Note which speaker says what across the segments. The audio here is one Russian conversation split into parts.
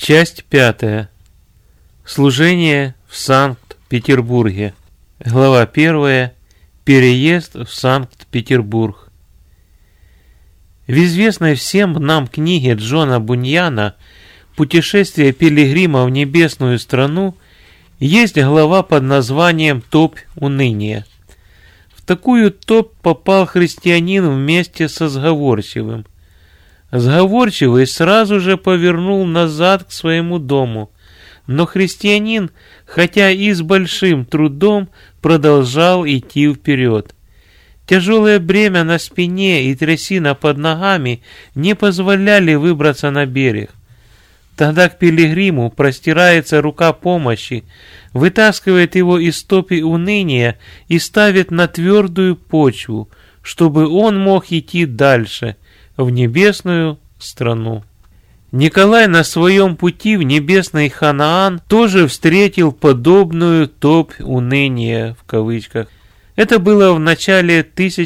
Speaker 1: Часть 5. Служение в Санкт-Петербурге. Глава 1. Переезд в Санкт-Петербург. В известной всем нам книге Джона Буньяна «Путешествие пилигрима в небесную страну» есть глава под названием «Топь уныния». В такую топь попал христианин вместе со сговорчивым. Сговорчивый сразу же повернул назад к своему дому, но христианин, хотя и с большим трудом, продолжал идти вперед. Тяжелое бремя на спине и трясина под ногами не позволяли выбраться на берег. Тогда к пилигриму простирается рука помощи, вытаскивает его из топи уныния и ставит на твердую почву, чтобы он мог идти дальше, в небесную страну. Николай на своем пути в небесный Ханаан тоже встретил подобную топь уныния, в кавычках. Это было в начале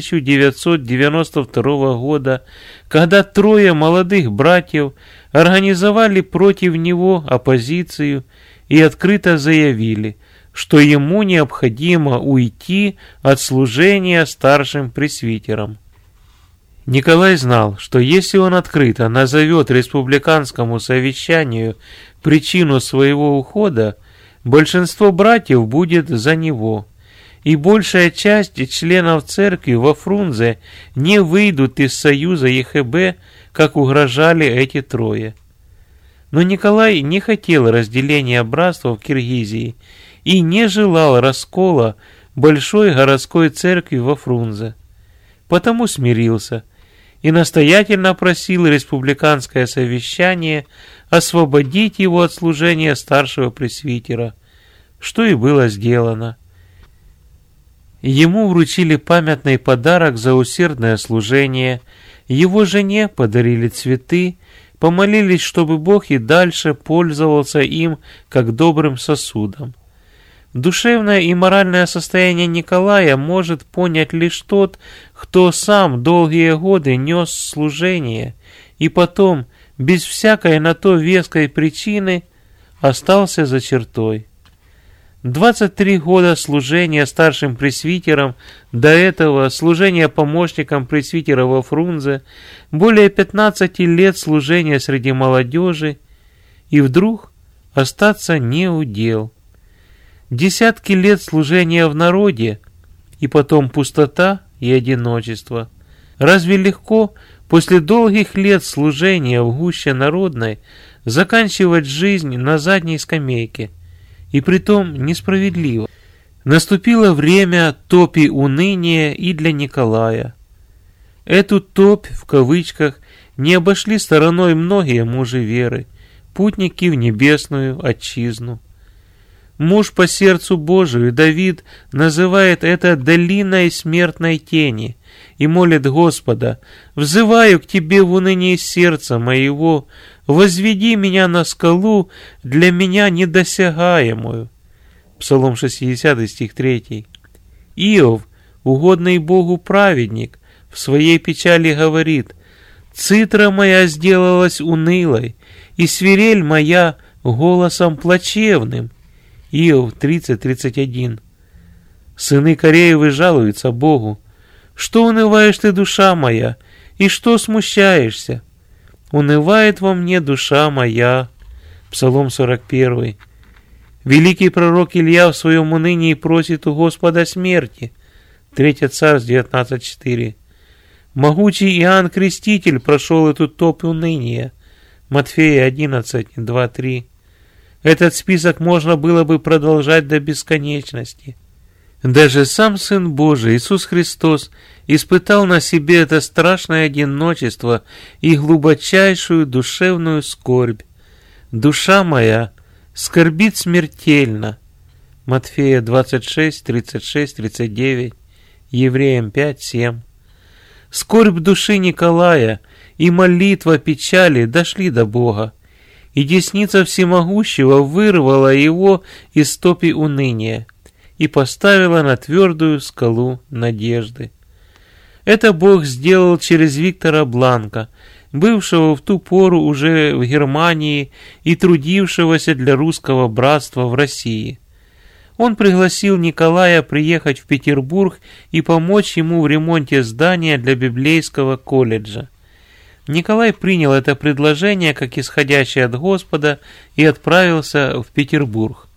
Speaker 1: 1992 года, когда трое молодых братьев организовали против него оппозицию и открыто заявили, что ему необходимо уйти от служения старшим пресвитером. Николай знал, что если он открыто назовет республиканскому совещанию причину своего ухода, большинство братьев будет за него, и большая часть членов церкви во Фрунзе не выйдут из союза ЕХБ, как угрожали эти трое. Но Николай не хотел разделения братства в Киргизии и не желал раскола большой городской церкви во Фрунзе, потому смирился и настоятельно просил республиканское совещание освободить его от служения старшего пресвитера, что и было сделано. Ему вручили памятный подарок за усердное служение, его жене подарили цветы, помолились, чтобы Бог и дальше пользовался им как добрым сосудом. Душевное и моральное состояние Николая может понять лишь тот, кто сам долгие годы нес служение и потом, без всякой на то веской причины, остался за чертой. 23 года служения старшим пресвитером, до этого служения помощником пресвитера во Фрунзе, более 15 лет служения среди молодежи, и вдруг остаться не удел. Десятки лет служения в народе, и потом пустота и одиночество. Разве легко после долгих лет служения в гуще народной заканчивать жизнь на задней скамейке? И притом несправедливо. Наступило время топи уныния и для Николая. Эту топь, в кавычках, не обошли стороной многие мужи веры, путники в небесную отчизну. Муж по сердцу Божию Давид называет это долиной смертной тени и молит Господа: «Взываю к Тебе в унынии сердца моего, возведи меня на скалу, для меня недосягаемую». Псалом 60, стих 3. Иов, угодный Богу праведник, в своей печали говорит: «Цитра моя сделалась унылой, и свирель моя голосом плачевным». Иов 30:31. Сыны Кореевы жалуются Богу: «Что унываешь ты, душа моя, и что смущаешься? Унывает во мне душа моя». Псалом 41. Великий пророк Илья в своем унынии просит у Господа смерти. 3 Царств 19:4. Могучий Иоанн Креститель прошел эту топь уныния. Матфея 11:2-3. Этот список можно было бы продолжать до бесконечности. Даже сам Сын Божий, Иисус Христос, испытал на себе это страшное одиночество и глубочайшую душевную скорбь. «Душа моя скорбит смертельно». Матфея 26, 36, 39, Евреям 5, 7. Скорбь души Николая и молитва печали дошли до Бога, и десница всемогущего вырвала его из топи уныния и поставила на твердую скалу надежды. Это Бог сделал через Виктора Бланка, бывшего в ту пору уже в Германии и трудившегося для русского братства в России. Он пригласил Николая приехать в Петербург и помочь ему в ремонте здания для библейского колледжа. Николай принял это предложение как исходящее от Господа и отправился в Петербург.